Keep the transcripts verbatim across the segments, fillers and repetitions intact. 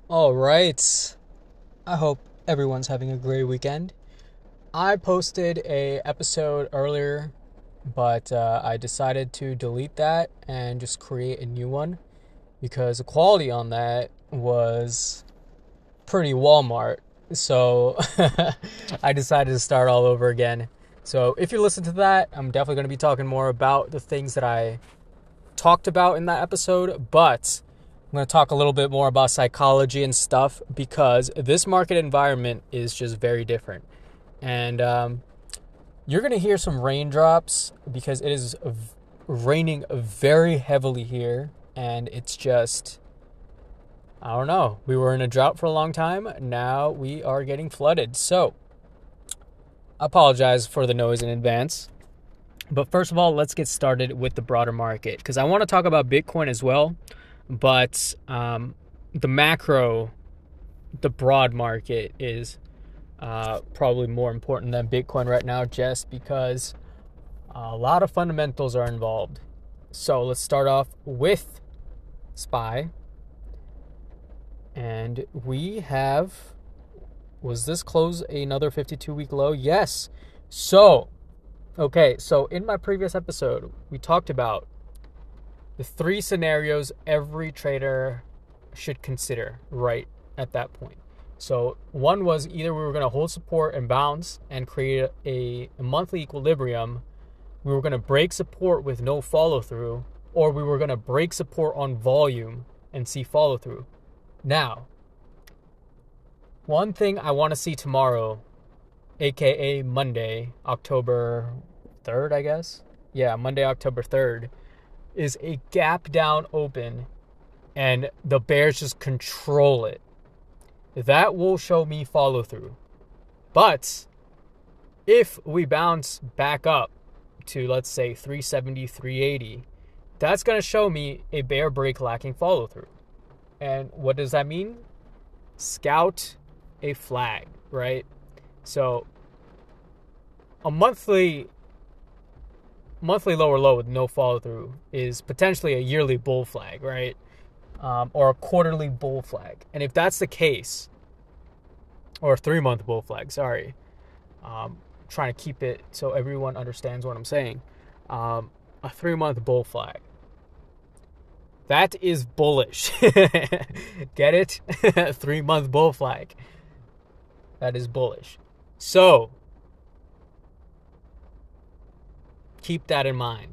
All right. I hope everyone's having a great weekend. I posted a episode earlier, but uh, I decided to delete that and just create a new one because the quality on that was pretty Walmart. So I decided to start all over again. So if you listen to that, I'm definitely going to be talking more about the things that I talked about in that episode, but I'm going to talk a little bit more about psychology and stuff because this market environment is just very different. And um, you're going to hear some raindrops because it is raining very heavily here. And it's just, I don't know. We were in a drought for a long time. Now we are getting flooded. So I apologize for the noise in advance. But first of all, let's get started with the broader market because I want to talk about Bitcoin as well. But um, the macro, the broad market is uh, probably more important than Bitcoin right now just because a lot of fundamentals are involved. So let's start off with S P Y. And we have, was this close another fifty-two week low? Yes. So, okay, so in my previous episode, we talked about the three scenarios every trader should consider right at that point. So one was either we were going to hold support and bounce and create a, a monthly equilibrium, we were going to break support with no follow through, or we were going to break support on volume and see follow through. Now, one thing I want to see tomorrow, aka Monday, October third, I guess. Yeah, Monday, October third. Is a gap down open and the bears just control it. That will show me follow through. But if we bounce back up to, let's say, three seventy, three eighty, that's going to show me a bear break lacking follow through. And what does that mean? Scout a flag, right? So a monthly monthly lower low with no follow through is potentially a yearly bull flag, right? Um, or a quarterly bull flag. And if that's the case, or a three month bull flag, sorry, um, trying to keep it so everyone understands what I'm saying. Um, a three month bull flag. That is bullish. Get it? three month bull flag. That is bullish. So, keep that in mind.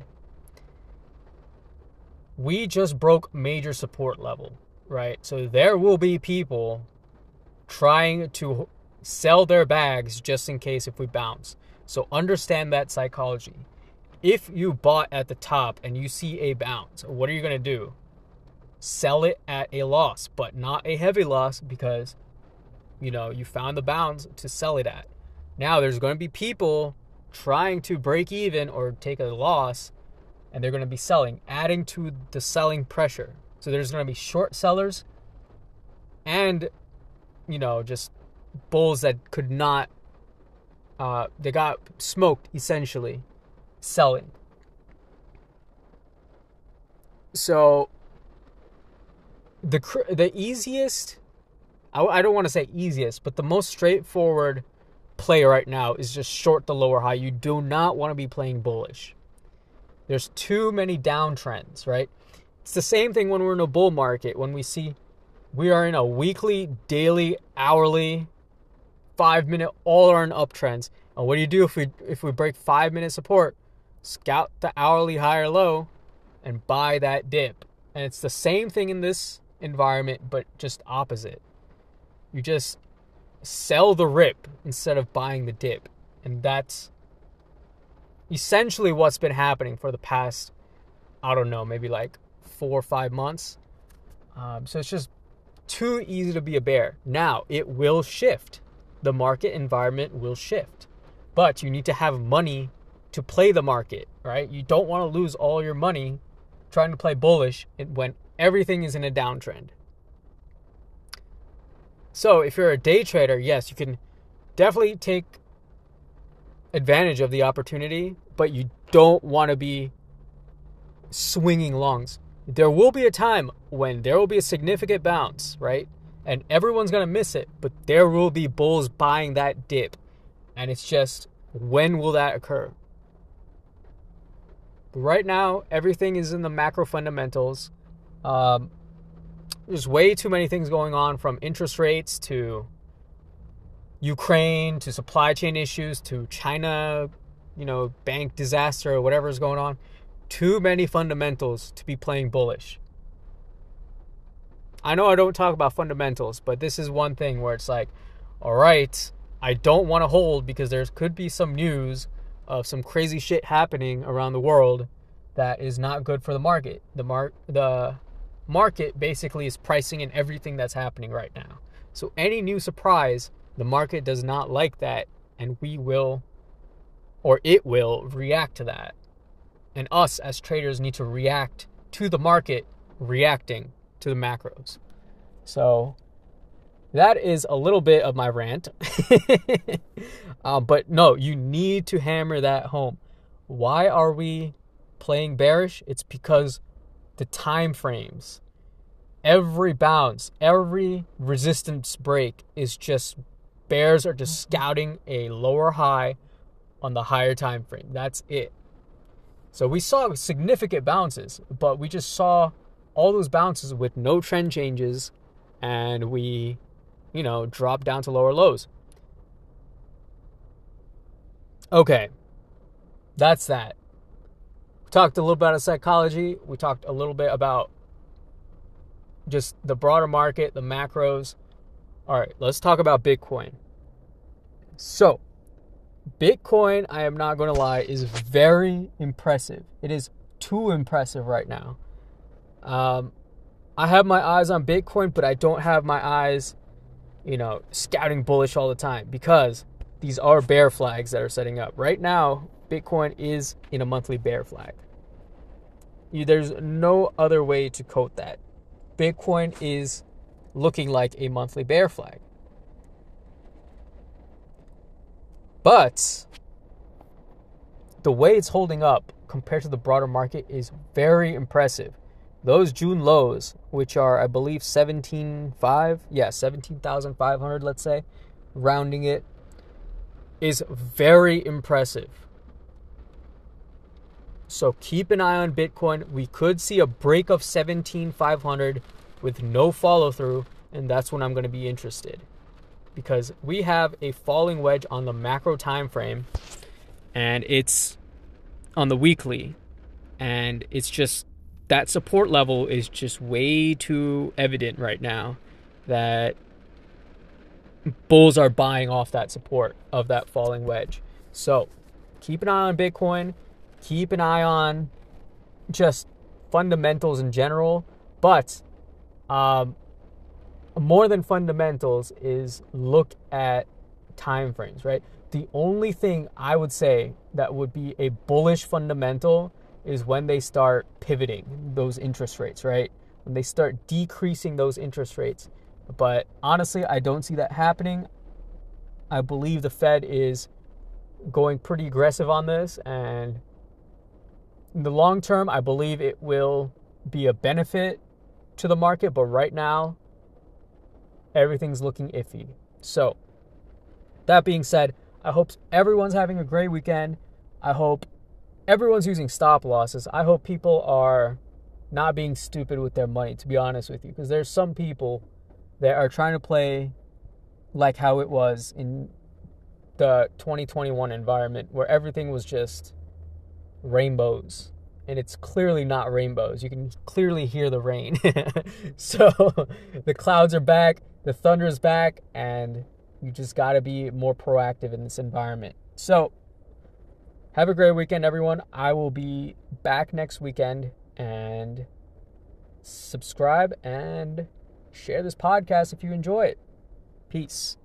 We just broke major support level, right? So there will be people trying to sell their bags just in case if we bounce. So understand that psychology. If you bought at the top and you see a bounce, what are you going to do? Sell it at a loss, but not a heavy loss because, you know, you found the bounce to sell it at. Now there's going to be people trying to break even or take a loss, and they're going to be selling, adding to the selling pressure. So there's going to be short sellers and, you know, just bulls that could not, uh, they got smoked essentially, selling. So the the easiest, I, I don't want to say easiest, but the most straightforward play right now is just short the lower high. You do not want to be playing bullish. There's too many downtrends, right? It's the same thing when we're in a bull market. When we see we are in a weekly, daily, hourly, five minute, all are in uptrends. And what do you do if we if we break five minute support? Scout the hourly high or low and buy that dip. And it's the same thing in this environment, but just opposite. You just sell the rip instead of buying the dip. And that's essentially what's been happening for the past, I don't know, maybe like four or five months. Um, so it's just too easy to be a bear. Now, it will shift. The market environment will shift. But you need to have money to play the market, right? You don't want to lose all your money trying to play bullish when everything is in a downtrend. So if you're a day trader, yes, you can definitely take advantage of the opportunity, but you don't want to be swinging longs. There will be a time when there will be a significant bounce, right? And everyone's going to miss it, but there will be bulls buying that dip. And it's just, when will that occur? But right now, everything is in the macro fundamentals. Um, there's way too many things going on, from interest rates to Ukraine to supply chain issues to China, you know, bank disaster or whatever is going on. Too many fundamentals to be playing bullish. I know I don't talk about fundamentals, but this is one thing where it's like, all right, I don't want to hold because there could be some news of some crazy shit happening around the world that is not good for the market. The mar- the market basically is pricing in everything that's happening right now. So any new surprise, the market does not like that, and we will, or it will, react to that. And us as traders need to react to the market reacting to the macros. So that is a little bit of my rant. um, but no, you need to hammer that home. Why are we playing bearish? It's because the time frames, every bounce, every resistance break is just, bears are just scouting a lower high on the higher time frame. That's it. So we saw significant bounces, but we just saw all those bounces with no trend changes, and we, you know, dropped down to lower lows. Okay, that's that. We talked a little bit about psychology. We talked a little bit about just the broader market, the macros. All right, let's talk about Bitcoin. So, Bitcoin, I am not going to lie, is very impressive. It is too impressive right now. Um, I have my eyes on Bitcoin, but I don't have my eyes, you know, scouting bullish all the time, because these are bear flags that are setting up. Right now, Bitcoin is in a monthly bear flag. There's no other way to quote that. Bitcoin is looking like a monthly bear flag. But the way it's holding up compared to the broader market is very impressive. Those June lows, which are, I believe, seventeen thousand five hundred, yeah, seventeen thousand five hundred, let's say, rounding it, is very impressive. So keep an eye on Bitcoin. We could see a break of seventeen thousand five hundred with no follow through, and that's when I'm going to be interested. Because we have a falling wedge on the macro time frame, and it's on the weekly, and it's just, that support level is just way too evident right now that bulls are buying off that support of that falling wedge. So keep an eye on Bitcoin, keep an eye on just fundamentals in general, but um, more than fundamentals is look at time frames, right? The only thing I would say that would be a bullish fundamental is when they start pivoting those interest rates, right? When they start decreasing those interest rates. But honestly, I don't see that happening. I believe the Fed is going pretty aggressive on this, and in the long term, I believe it will be a benefit to the market, but right now, everything's looking iffy. So, that being said, I hope everyone's having a great weekend. I hope everyone's using stop losses. I hope people are not being stupid with their money, to be honest with you, because there's some people that are trying to play like how it was in the twenty twenty-one environment, where everything was just rainbows, and it's clearly not rainbows. You can clearly hear the rain. So the clouds are back, the thunder is back, and you just got to be more proactive in this environment. So have a great weekend, everyone. I will be back next weekend, and subscribe and share this podcast if you enjoy it. Peace.